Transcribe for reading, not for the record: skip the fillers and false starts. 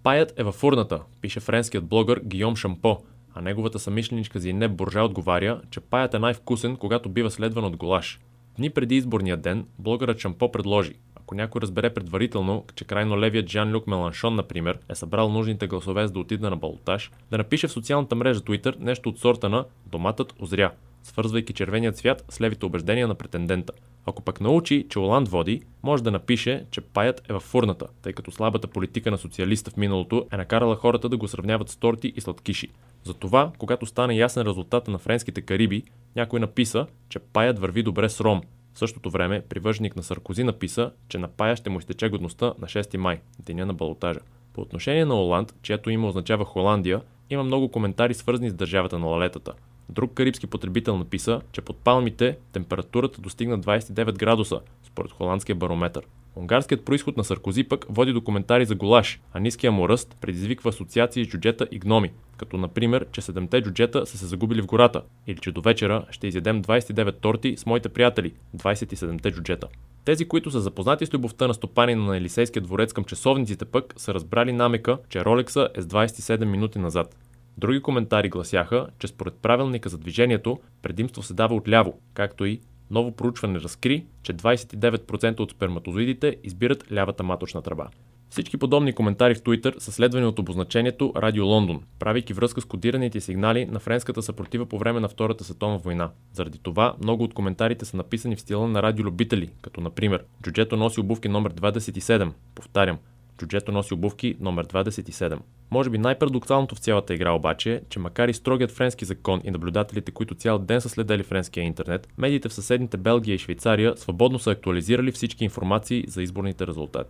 Паят е във урната, пише френският блогър Гийом Шампо, а неговата съмишленичка Зейнеп Боржа отговаря, че паят е най-вкусен, когато бива следван от гулаш. Дни преди изборния ден, блогърът Шампо предложи, ако някой разбере предварително, че крайно левият Жан-Люк Меланшон, например, е събрал нужните гласове за да отиде на балотаж, да напише в социалната мрежа Twitter нещо от сорта на "Доматът озря", свързвайки червеният цвят с левите убеждения на претендента. Ако пък научи, че Оланд води, може да напише, че паят е във урната, тъй като слабата политика на социалиста в миналото е накарала хората да го сравняват с торти и сладкиши. Затова, когато стане ясен резултата на френските Кариби, някой написа, че паят върви добре с ром. В същото време, привърженик на Саркози написа, че на пая ще му изтече годността на 6 май, деня на балотажа. По отношение на Оланд, чието име означава Холандия, има много коментари свързани с държавата на лалетата. Друг карибски потребител написа, че под палмите температурата достигна 29 градуса, според холандския барометър. Унгарският произход на Саркози пък води до коментари за гулаш, а ниския му ръст предизвиква асоциации с джуджета и гноми, като например, че 7-те джуджета са се загубили в гората, или че до вечера ще изядем 29 торти с моите приятели, 27-те джуджета. Тези, които са запознати с любовта на стопанина на Елисейския дворец към часовниците пък, са разбрали намека, че Ролекса е с 27 минути назад. Други коментари гласяха, че според правилника за движението предимство се дава отляво, както и ново проучване разкри, че 29% от сперматозоидите избират лявата маточна тръба. Всички подобни коментари в Twitter са следвани от обозначението Радио Лондон, правейки връзка с кодираните сигнали на френската съпротива по време на Втората световна война. Заради това много от коментарите са написани в стила на радиолюбители, като например "Джуджето носи обувки номер 27", повтарям, "Джуджето носи обувки номер 27". Може би най-парадоксалното в цялата игра обаче е, че макар и строгият френски закон и наблюдателите, които цял ден са следели френския интернет, медиите в съседните Белгия и Швейцария свободно са актуализирали всички информации за изборните резултати.